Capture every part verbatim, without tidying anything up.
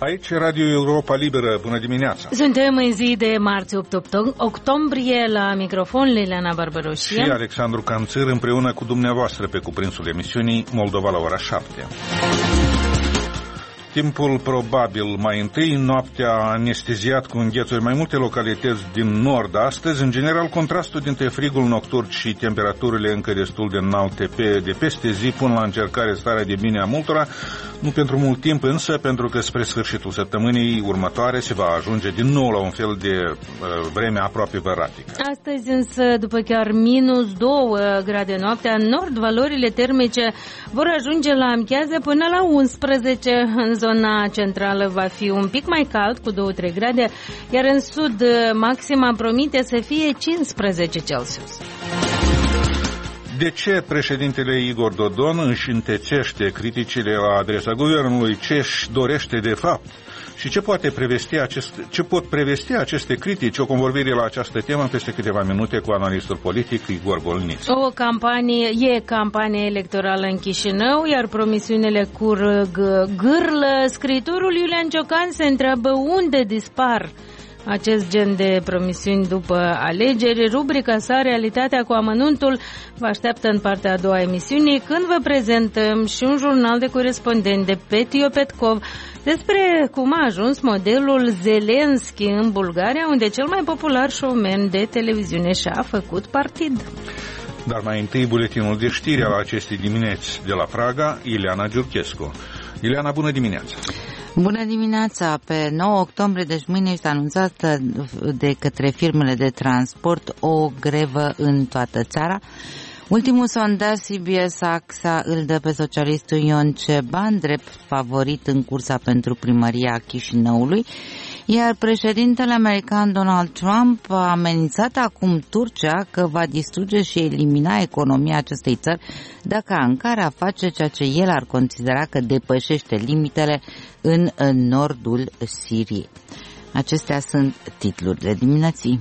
Aici Radio Europa Liberă, bună dimineața! Suntem în zi de marți opt octombrie, la microfon Liliana Barbaroșie și Alexandru Canțir, împreună cu dumneavoastră pe cuprinsul emisiunii Moldova la ora șapte. Timpul probabil mai întâi, noaptea a anesteziat cu înghețuri mai multe localități din nord astăzi. În general, contrastul dintre frigul nocturn și temperaturile încă destul de înalte pe, de peste zi pun la încercare starea de bine a multora, nu pentru mult timp însă, pentru că spre sfârșitul săptămânii următoare se va ajunge din nou la un fel de uh, vreme aproape văratică. Astăzi însă, după chiar minus două grade noaptea, în nord valorile termice vor ajunge la amiază până la unsprezece. În zona centrală va fi un pic mai cald, cu două trei grade, iar în sud maxima promite să fie cincisprezece Celsius. De ce președintele Igor Dodon își întețește criticile la adresa guvernului? Ce își dorește de fapt? Și ce, poate prevesti acest, ce pot prevesti aceste critici? O convorbire la această temă peste câteva minute cu analistul politic Igor Golniț. O campanie, e campanie electorală în Chișinău, iar promisiunile curg gârlă. Scriitorul Iulian Ciocan se întreabă unde dispar acest gen de promisiuni după alegeri. Rubrica sa, Realitatea cu amănuntul, vă așteaptă în partea a doua a emisiunii, când vă prezentăm și un jurnal de corespondent de Petio Petkov despre cum a ajuns modelul Zelenski în Bulgaria, unde cel mai popular showman de televiziune și-a făcut partid. Dar mai întâi buletinul de știri al acestei dimineți de la Praga, Ileana Giurchescu. Ileana, bună dimineața! Bună dimineața! Pe nouă octombrie, deci mâine, este anunțată de către firmele de transport o grevă în toată țara. Ultimul sondaj C B S A X A îl dă pe socialistul Ion Ceban drept favorit în cursa pentru primăria Chișinăului, iar președintele american Donald Trump a amenințat acum Turcia că va distruge și elimina economia acestei țări dacă Ankara face ceea ce el ar considera că depășește limitele în nordul Siriei. Acestea sunt titlurile dimineții.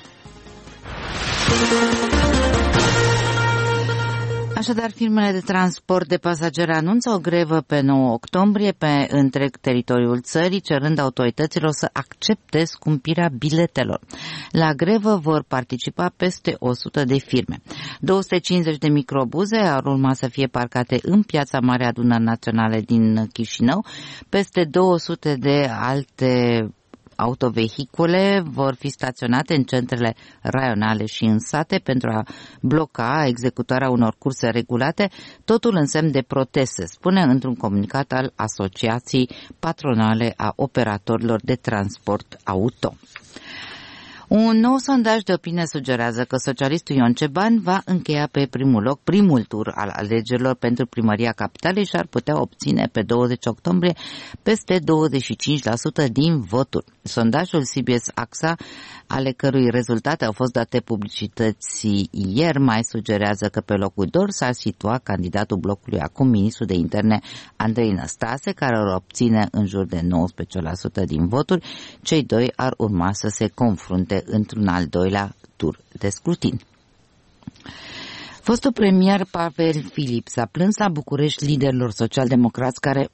Așadar, firmele de transport de pasageri anunță o grevă pe nouă octombrie pe întreg teritoriul țării, cerând autorităților să accepte scumpirea biletelor. La grevă vor participa peste o sută de firme. două sute cincizeci de microbuze ar urma să fie parcate în Piața Mare Adunări Naționale din Chișinău, peste două sute de alte autovehicule vor fi staționate în centrele raionale și în sate pentru a bloca executarea unor curse regulate, totul în semn de protest, se spune într-un comunicat al Asociației Patronale a Operatorilor de Transport Auto. Un nou sondaj de opinie sugerează că socialistul Ion Ceban va încheia pe primul loc primul tur al alegerilor pentru primăria capitalei și ar putea obține pe douăzeci octombrie peste douăzeci și cinci la sută din voturi. Sondajul C B S A X A, ale cărui rezultate au fost date publicității ieri, mai sugerează că pe locul doi s-ar situa candidatul blocului, acum ministru de interne Andrei Năstase, care ar obține în jur de nouăsprezece la sută din voturi. Cei doi ar urma să se confrunte într-un al doilea tur de scrutin. Fostul premier Pavel Filip s-a plâns la București liderilor socialdemocrați care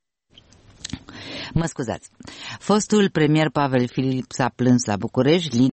Mă scuzați. Fostul premier Pavel Filip s-a plâns la București